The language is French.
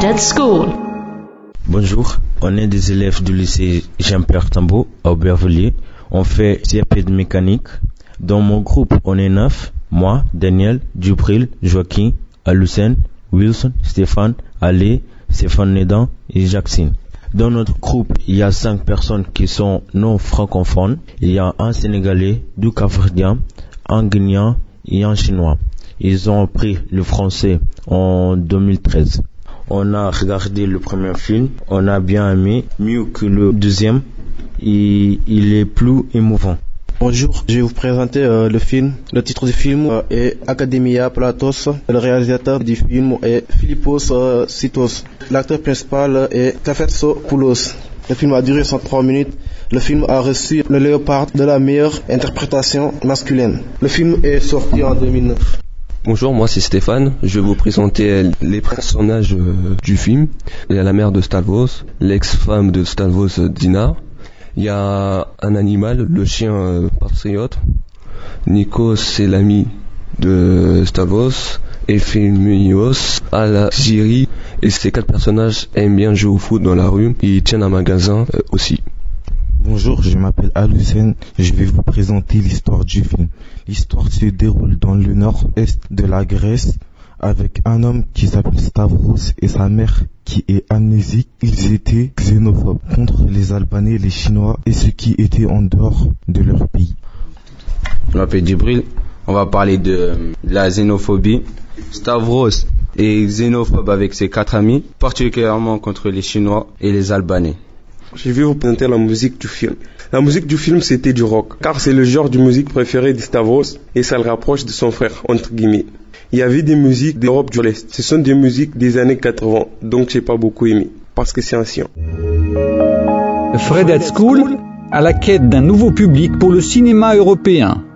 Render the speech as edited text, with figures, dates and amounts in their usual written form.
at School. Bonjour, on est des élèves du lycée Jean-Pierre Tambo à Aubervilliers. On fait CAP de mécanique. Dans mon groupe, on est 9. Moi, Daniel, Djibril, Joaquin, Alucène, Wilson, Stéphane, Ale, Stéphane Nedan et Jacqueline. Dans notre groupe, il y a 5 personnes qui sont non francophones. Il y a un Sénégalais, 2 Capverdiens, un Guinéen et un Chinois. Ils ont appris le français en 2013. On a regardé le premier film, on a bien aimé, mieux que le deuxième, et il est plus émouvant. Bonjour, je vais vous présenter le film. Le titre du film est Academia Platos. Le réalisateur du film est Philippos Sitos. L'acteur principal est Kafetsopoulos. Le film a duré 103 minutes. Le film a reçu le Léopard de la meilleure interprétation masculine. Le film est sorti en 2009. Bonjour, moi c'est Stéphane. Je vais vous présenter les personnages du film. Il y a la mère de Stavros, l'ex-femme de Stavros, Dina. Il y a un animal, le chien patriote. Nikos, c'est l'ami de Stavros. Ephemios, Alagiri. Et ces 4 personnages aiment bien jouer au foot dans la rue. Ils tiennent un magasin aussi. Bonjour, je m'appelle Alucène. Je vais vous présenter l'histoire du film. L'histoire se déroule dans le nord-est de la Grèce avec un homme qui s'appelle Stavros et sa mère qui est amnésique. Ils étaient xénophobes contre les Albanais, les Chinois et ceux qui étaient en dehors de leur pays. Je m'appelle Djibril. On va parler de la xénophobie. Stavros est xénophobe avec ses 4 amis, particulièrement contre les Chinois et les Albanais. Je vais vous présenter la musique du film. La musique du film, c'était du rock, car c'est le genre de musique préféré de Stavros et ça le rapproche de son frère, entre guillemets. Il y avait des musiques d'Europe de l'Est. Ce sont des musiques des années 80, donc j'ai pas beaucoup aimé, parce que c'est ancien. Fred at School, à la quête d'un nouveau public pour le cinéma européen.